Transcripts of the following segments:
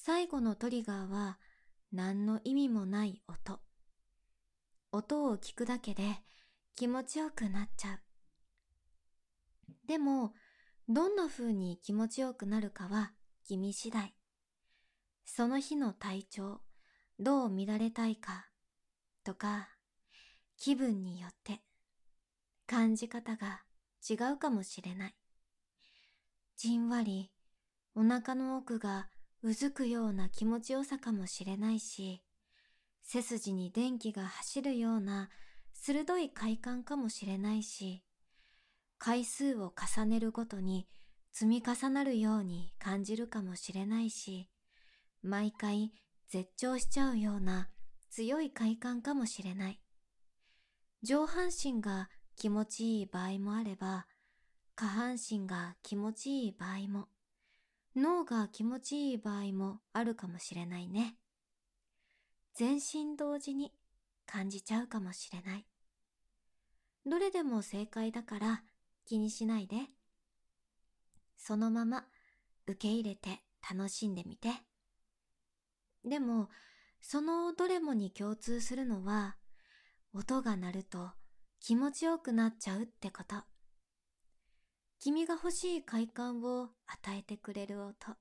最後のトリガーは何の意味もない音。音を聞くだけで気持ちよくなっちゃう。でも、どんな風に気持ちよくなるかは君次第。その日の体調、どう見られたいかとか、気分によって感じ方が違うかもしれない。じんわりお腹の奥がうずくような気持ちよさかもしれないし、背筋に電気が走るような鋭い快感かもしれないし、回数を重ねるごとに積み重なるように感じるかもしれないし、毎回絶頂しちゃうような強い快感かもしれない。上半身が気持ちいい場合もあれば、下半身が気持ちいい場合も、脳が気持ちいい場合もあるかもしれないね。全身同時に感じちゃうかもしれない。どれでも正解だから気にしないで。そのまま受け入れて楽しんでみて。でも、そのどれもに共通するのは、音が鳴ると気持ちよくなっちゃうってこと。君が欲しい快感を与えてくれる音。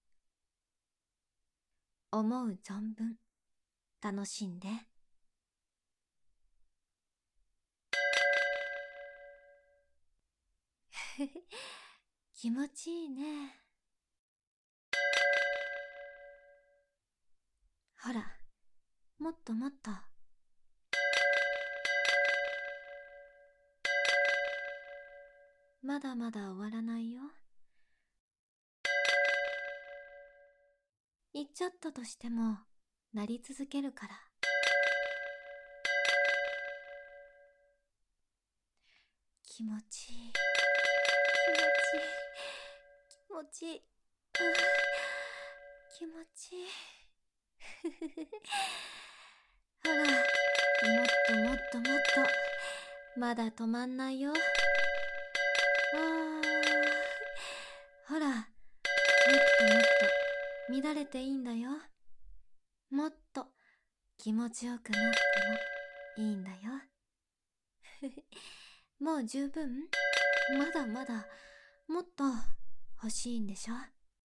思う存分楽しんで。気持ちいいね。ほら、もっともっと。まだまだ終わらないよ。言っちゃったとしても、鳴り続けるから。気持ちいい。気持ちいい。気持ちいい。気持ちいい。ほら、もっともっともっと。まだ止まんないよ。ほら、もっともっと乱れていいんだよ。もっと気持ちよくなってもいいんだよ。もう十分？まだまだもっと欲しいんでしょ？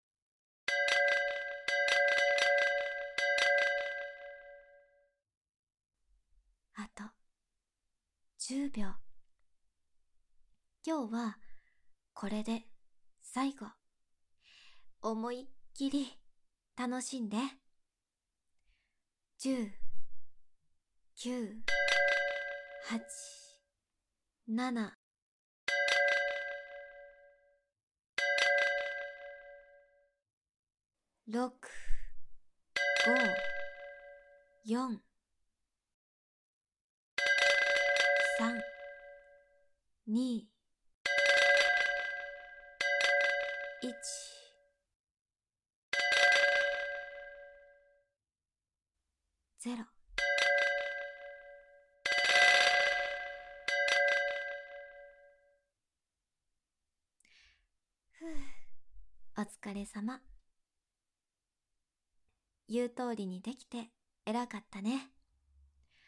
あと10秒。今日はこれで最後。思いっきり楽しんで。10、9、8、7、6、5、4、3、2、1、0。お疲れ様。言う通りにできて偉かったね。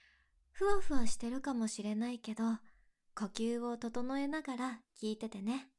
ふわふわしてるかもしれないけど、呼吸を整えながら聞いててね。